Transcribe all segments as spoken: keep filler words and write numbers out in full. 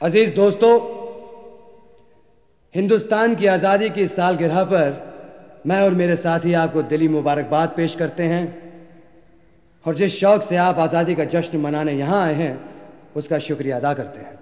अजीज दोस्तों, हिंदुस्तान की आज़ादी की सालगिरह पर मैं और मेरे साथी आपको दिली मुबारकबाद पेश करते हैं और जिस शौक़ से आप आज़ादी का जश्न मनाने यहाँ आए हैं उसका शुक्रिया अदा करते हैं।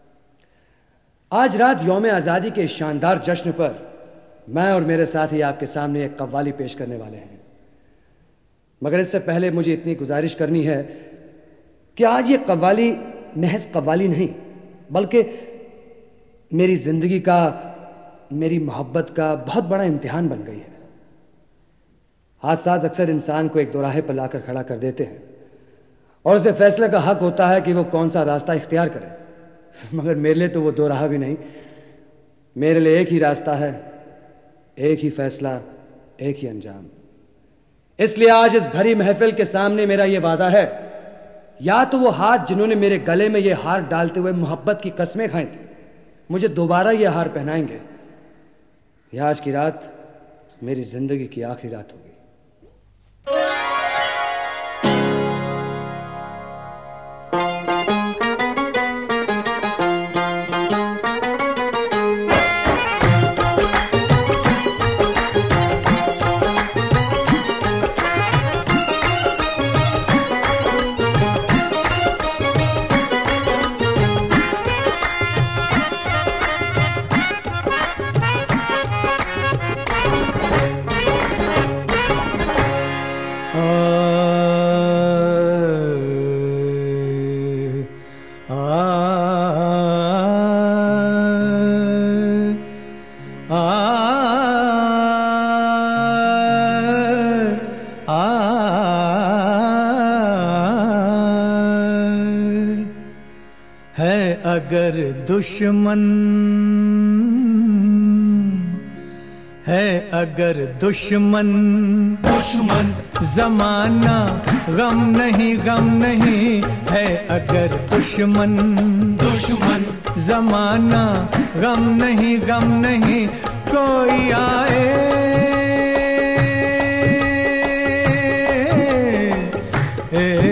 आज रात यौम आज़ादी के शानदार जश्न पर मैं और मेरे साथी आपके सामने एक कव्वाली पेश करने वाले हैं, मगर इससे पहले मुझे इतनी गुजारिश करनी है कि आज ये कव्वाली महज कव्वाली नहीं बल्कि मेरी ज़िंदगी का, मेरी मोहब्बत का बहुत बड़ा इम्तिहान बन गई है। हादसात अक्सर इंसान को एक दोराहे पर लाकर खड़ा कर देते हैं और उसे फैसले का हक होता है कि वो कौन सा रास्ता इख्तियार करे, मगर मेरे लिए तो वो दोराहा भी नहीं, मेरे लिए एक ही रास्ता है, एक ही फैसला, एक ही अंजाम। इसलिए आज इस भरी महफिल के सामने मेरा ये वादा है, या तो वो हाथ जिन्होंने मेरे गले में ये हार डालते हुए मोहब्बत की कस्में खाई थी मुझे दोबारा ये हार पहनाएंगे, या आज की रात मेरी जिंदगी की आखिरी रात होगी। है अगर दुश्मन, है अगर दुश्मन दुश्मन जमाना गम नहीं गम नहीं, है अगर दुश्मन दुश्मन जमाना गम नहीं गम नहीं, कोई आए ए,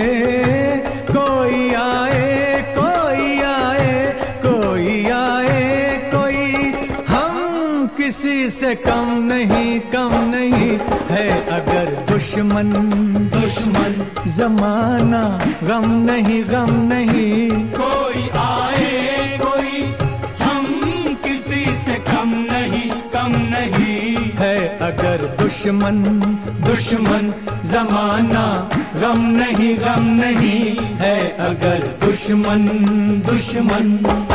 कोई आए कोई आए कोई आए कोई, हम किसी से कम नहीं कम नहीं, है अगर दुश्मन दुश्मन जमाना गम नहीं गम नहीं, कोई आए कोई, हम किसी से कम नहीं कम नहीं, है अगर दुश्मन दुश्मन जमाना गम नहीं गम नहीं, है अगर दुश्मन दुश्मन।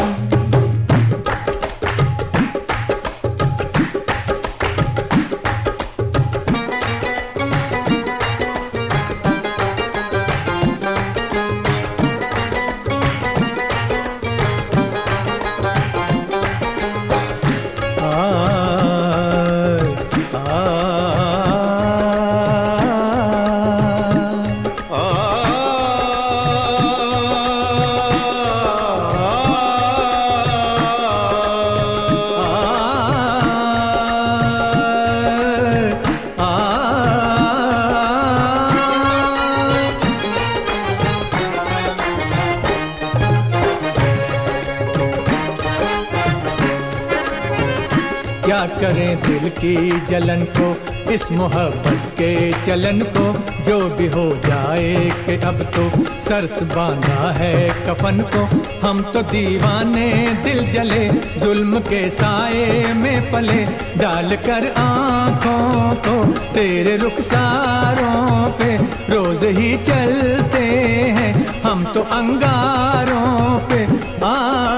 क्या करें दिल की जलन को, इस मोहब्बत के चलन को, जो भी हो जाए कि अब तो सरस बांधा है कफन को, हम तो दीवाने दिल जले जुल्म के साए में पले, डाल कर आँखों को तेरे रुखसारों पे रोज ही चलते हैं हम तो अंगारों पे। आ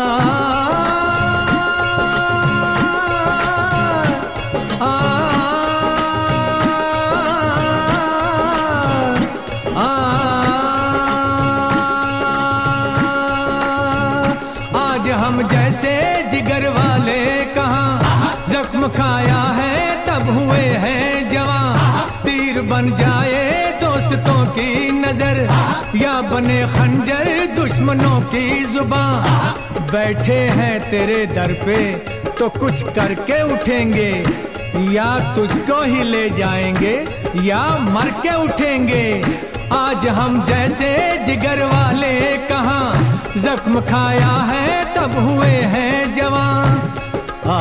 हम जैसे जिगर वाले कहाँ जख्म खाया है तब हुए हैं जवां, तीर बन जाए दोस्तों की नजर या बने खंजर दुश्मनों की जुबान, बैठे हैं तेरे दर पे तो कुछ करके उठेंगे, या तुझको ही ले जाएंगे या मर के उठेंगे, आज हम जैसे जिगर वाले कहाँ जख्म खाया है तब हुए हैं जवान। आ,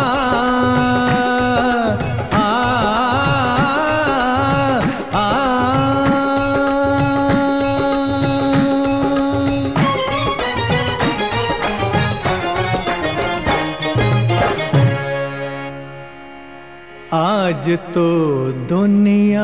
आ, आ, आ, आज तो दुनिया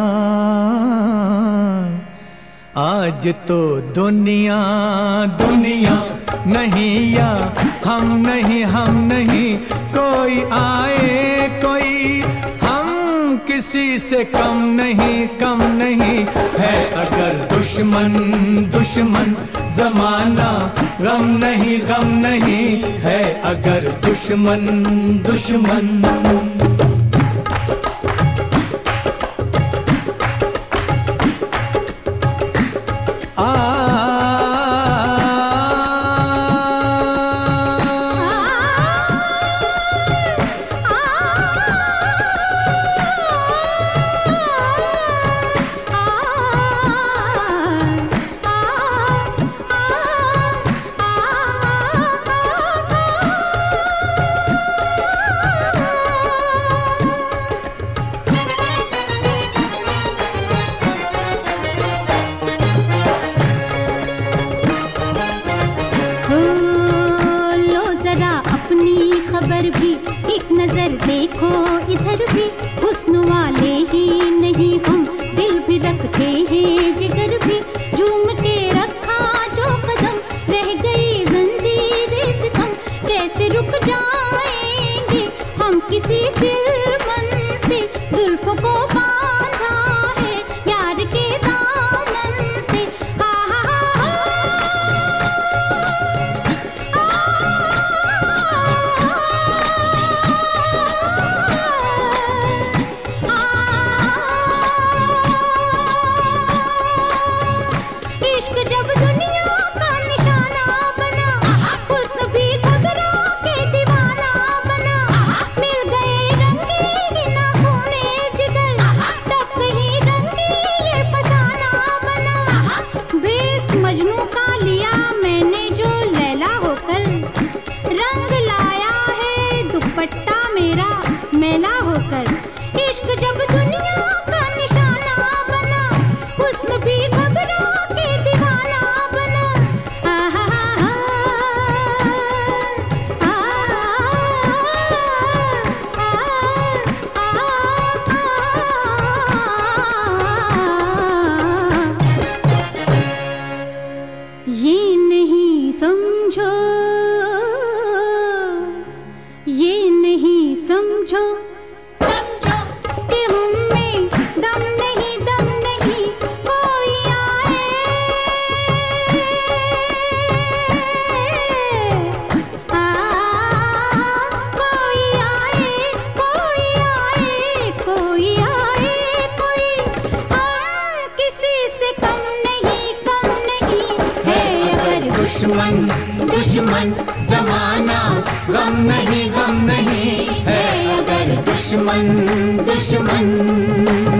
आज तो दुनिया दुनिया नहीं या हम नहीं हम नहीं, कोई आए कोई हम किसी से कम नहीं कम नहीं है। अगर दुश्मन दुश्मन जमाना गम नहीं गम नहीं है। अगर दुश्मन दुश्मन भी एक नजर देखो इधर भी, हुस्न वाले ही नहीं हम दिल भी रखते हैं जिगर भी। झूम के रखा जो कदम रह गई जंजीरें सितम, कैसे रुक जाएंगे हम किसी चिलमन से। जुल्फों को बांधा है यार के दामन से। हा हा हा इश्क जब दुनिया का निशाना बना, हुस्न भी घबरा के दीवाना बना। मिल गए रंगीन खूने जिगर, तब कहीं रंगीन ये फसाना बना। बेस मजनू का लिया मैंने जो लैला होकर, रंग लाया है दुपट्टा मेरा मैला होकर। इश्क जब दुनिया का निशाना बना, हुस्न भी घबरा के दीवाना बना। आहा हा आ ये नहीं समझो ये नहीं समझो समझो कि हम में दम नहीं दम नहीं। कोई आए आ कोई आए कोई आए कोई आए कोई, हम किसी से कम नहीं कम नहीं है। अगर दुश्मन दुश्मन जमाना गम नहीं गम नहीं है। अगर दुश्मन दुश्मन